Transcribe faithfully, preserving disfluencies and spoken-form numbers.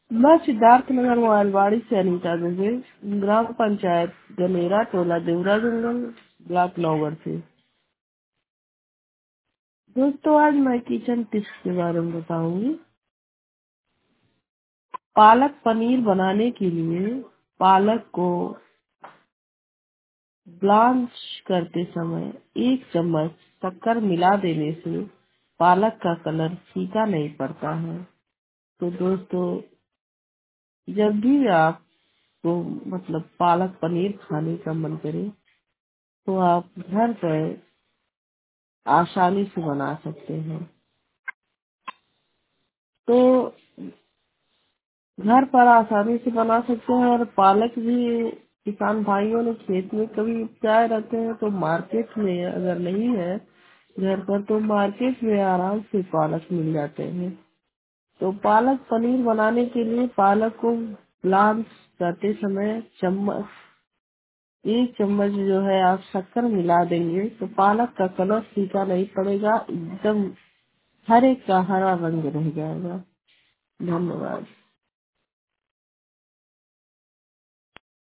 मैं सिद्धार्थ नगर मोबाइलवाड़ी से अनीता दुबे, ग्राम पंचायत गनेरा, टोला देवरा जंगल, ब्लॉक नौगढ़ से। दोस्तों, आज मैं किचन टिप्स के बारे में बताऊंगी। पालक पनीर बनाने के लिए पालक को ब्लांच करते समय एक चम्मच शक्कर मिला देने से पालक का कलर फीका नहीं पड़ता है। तो दोस्तों, जब भी आपको मतलब पालक पनीर खाने का मन करे तो आप घर पर आसानी से बना सकते हैं। तो घर पर आसानी से बना सकते हैं। और पालक भी किसान भाइयों ने खेत में कभी उपजाए रहते हैं, तो मार्केट में अगर नहीं है घर पर तो मार्केट में आराम से पालक मिल जाते हैं। तो पालक पनीर बनाने के लिए पालक को ब्लांच करते समय चम्मच एक चम्मच जो है आप शक्कर मिला देंगे तो पालक का कलर फीका नहीं पड़ेगा, एकदम हरे का हरा रंग रह जाएगा। धन्यवाद।